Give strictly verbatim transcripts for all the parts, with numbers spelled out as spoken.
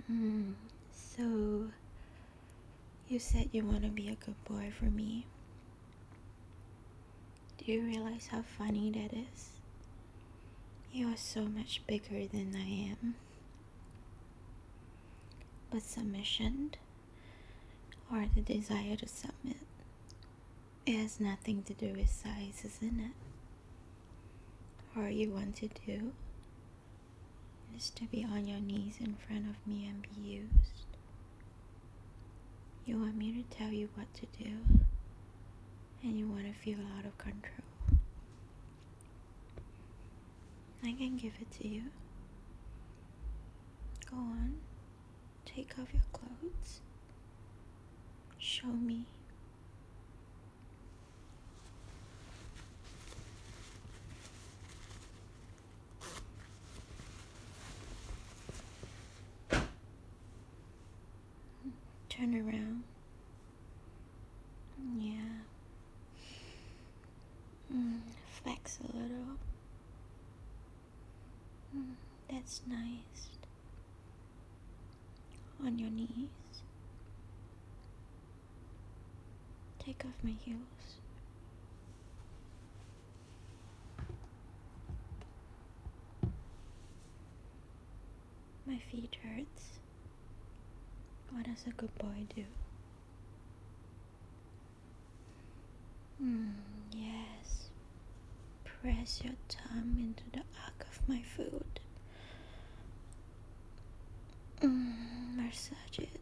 Hmm. So, you said you want to be a good boy for me. Do you realize how funny that is? You are so much bigger than I am. But submission, or the desire to submit, it has nothing to do with size, isn't it? All you want to do is to be on your knees in front of me and be used. You want me to tell you what to do, and you want to feel out of control. I can give it to you. Go on, take off your clothes. Show me. Turn around. Yeah. Mm, flex a little. Mm, that's nice. On your knees. Take off my heels. My feet hurts. What does a good boy do? Mm, yes. Press your thumb into the arc of my foot. Mm, massage it.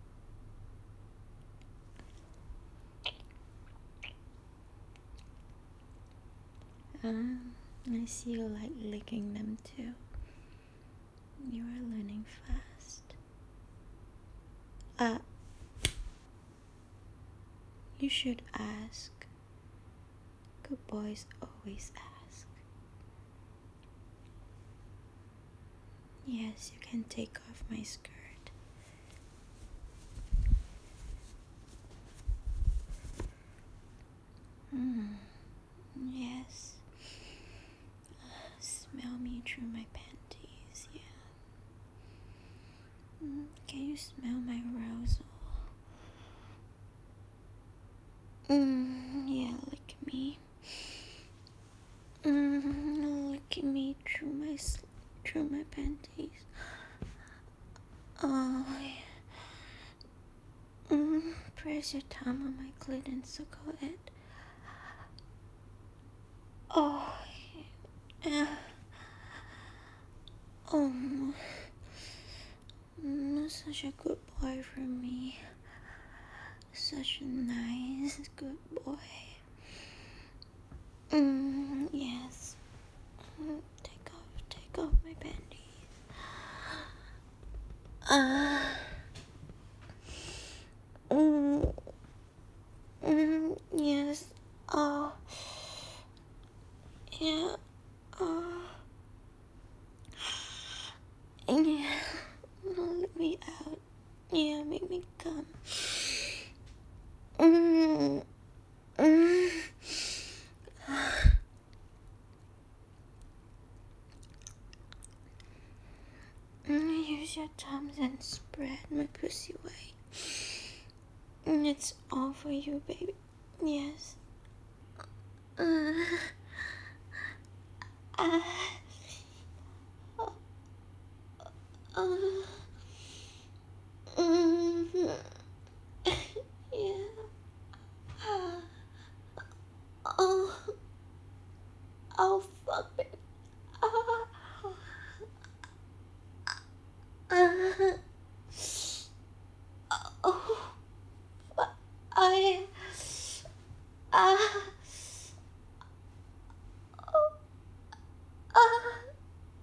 Um, I see you like licking them too. You are learning fast. Uh, you should ask. Good boys always ask. Yes, you can take off my skirt. Mm, yes. Smell me through my panties, yeah. Mm, can you smell my arousal? Mm, yeah, lick me. Mm, lick me through my sl- through my panties. Oh, yeah. Mm, press your thumb on my clit and suckle it. Oh, yeah. Oh, mm, such a good boy for me. Such a nice, good boy. Mm, yes. Mm, take off, take off my panties. Ah. Uh, mm, mm, yes. Oh. Yeah. Oh. Yeah. No, let me out. Yeah, make me come. Mm, mm. Mm, use your thumbs and spread my pussy wide. Mm, it's all for you, baby. Yes. Uh, uh, uh, mm, yeah. Uh, oh, oh, fuck it. Uh, uh, oh, I, uh, oh, uh,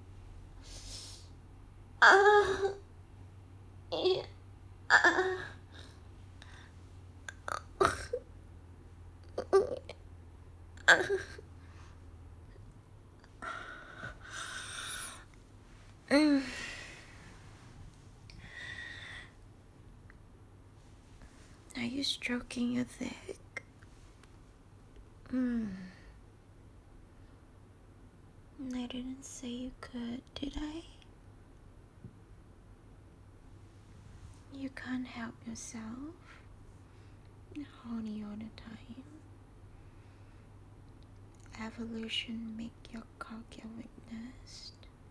uh, yeah, uh, uh. Mm. Are you stroking your dick? Hmm. I didn't say you could, did I? You can't help yourself. Horny all the time. Evolution make your cock your weakness.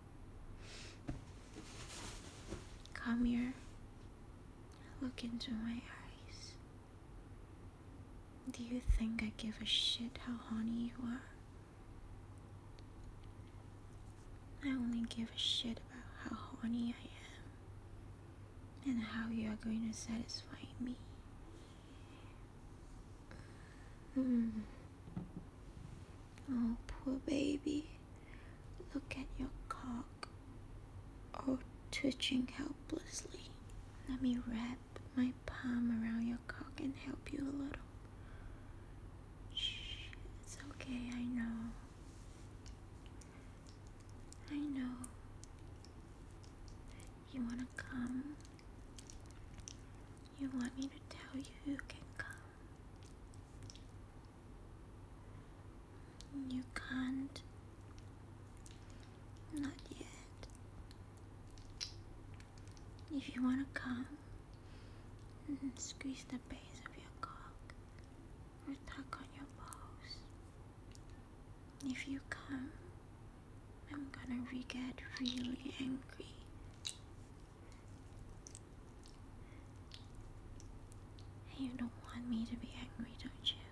Come here. Look into my eyes. Do you think I give a shit how horny you are? I only give a shit about how horny I am and how you are going to satisfy me. Mm. Oh, poor baby. Look at your cock, all twitching helplessly. Let me wrap my palm around your cock and help you a little. Shh, it's okay, I know. I know. You wanna come? You want me to tell you you can come? You can't. Not yet. If you wanna come, squeeze the base of your cock or tuck on your balls. If you come, I'm gonna re get really angry. You don't want me to be angry, don't you?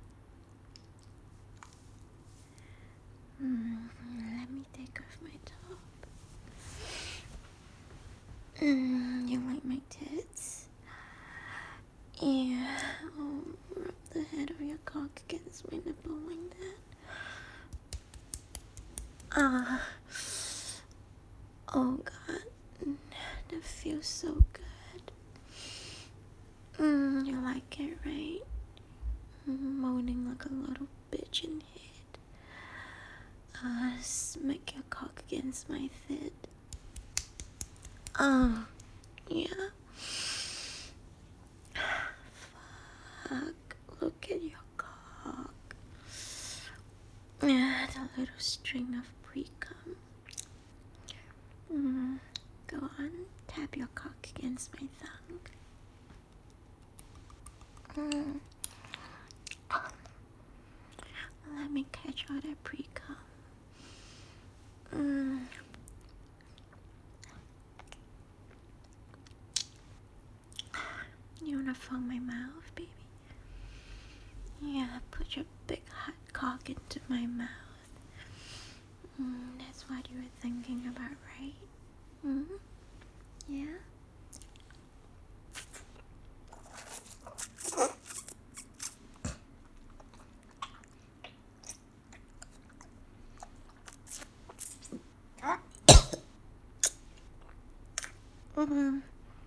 Mm, let me take off my top. Mm, you like my tits? Yeah. Oh, rub the head of your cock against my nipple like that. Ah. Oh God, that feels so good. Mm, you like it, right? Mm, moaning like a little bitch in head. Uh, smack your cock against my thid. Oh, yeah. Fuck, look at your cock. Yeah, the little string of pre-cum. Mm, go on, tap your cock against my thumb. Mm. Let me catch all that pre-cum. Mm. You wanna fuck my mouth, baby? Yeah, put your big hot cock into my mouth. Mm, that's what you were thinking about, right? Mm? Yeah? Mm-hmm.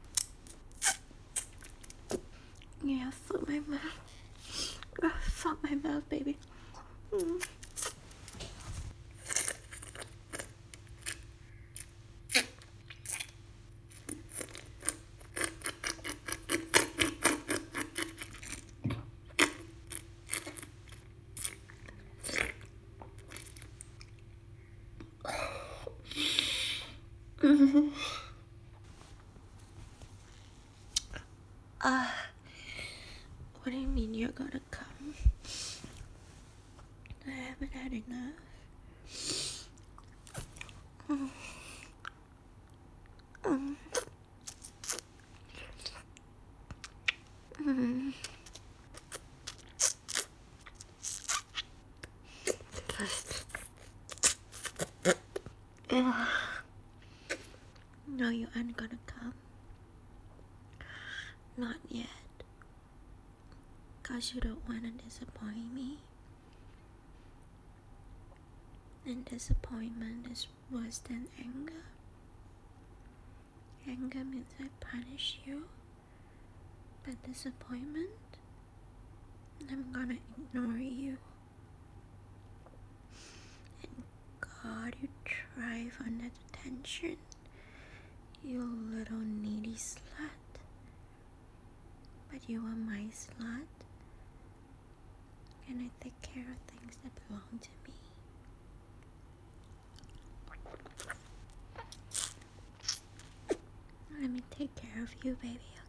Yeah, fuck my mouth. Oh, fuck my mouth, baby. Mm. Mm-hmm. Uh, what do you mean you're gonna come? I haven't had enough. Mm. Mm. Mm. Ugh. No, you aren't gonna come. Not yet. Cause you don't wanna disappoint me. And disappointment is worse than anger. Anger means I punish you. But disappointment, I'm gonna ignore you. And God, you thrive on that attention. You little needy slut. But you are my slut. And I take care of things that belong to me. Let me take care of you, baby,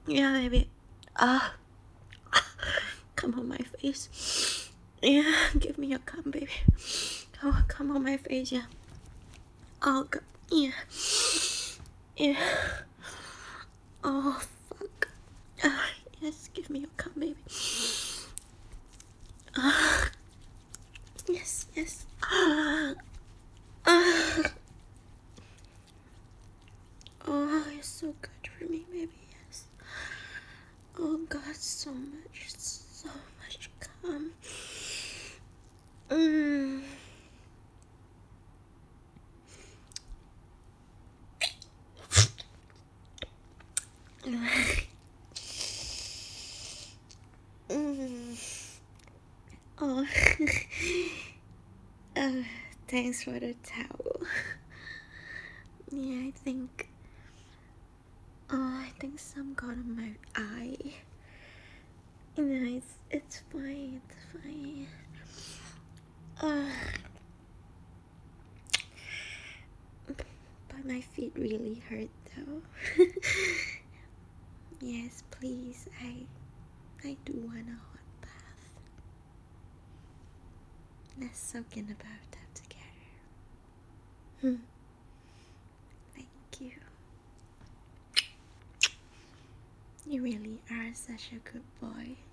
Yeah, baby. Ah, come on my face. Yeah, give me a cum, baby. Come on, come on my face, yeah. Oh, God. Yeah. Yeah. Oh, fuck. Ah, yes, give me a cum, baby. Ah, yes, yes. Ah, ah. Oh, you're so good for me, baby, yes. Oh, God, so much, so much cum. Mm. Mm. Oh, uh, thanks for the towel. Yeah, I think. Oh, I think some got on my eye. No, it's it's fine. It's fine. Uh, but my feet really hurt though. Yes, please. I I do want a hot bath. Let's soak in the bathtub together. Hmm. Thank you. You really are such a good boy.